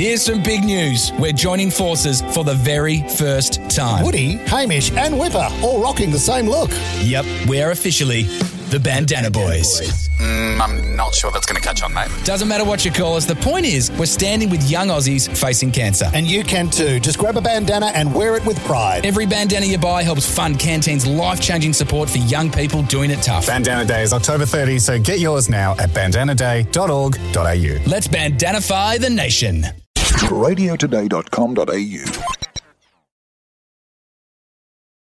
Here's some big news. We're joining forces for the very first time. Woody, Hamish and Whipper all rocking the same look. Yep, we're officially the Bandana Boys. I'm not sure that's going to catch on, mate. Doesn't matter what you call us. The point is, we're standing with young Aussies facing cancer. And you can too. Just grab a bandana and wear it with pride. Every bandana you buy helps fund Canteen's life-changing support for young people doing it tough. Bandana Day is October 30, so get yours now at bandanaday.org.au. Let's bandanify the nation. radiotoday.com.au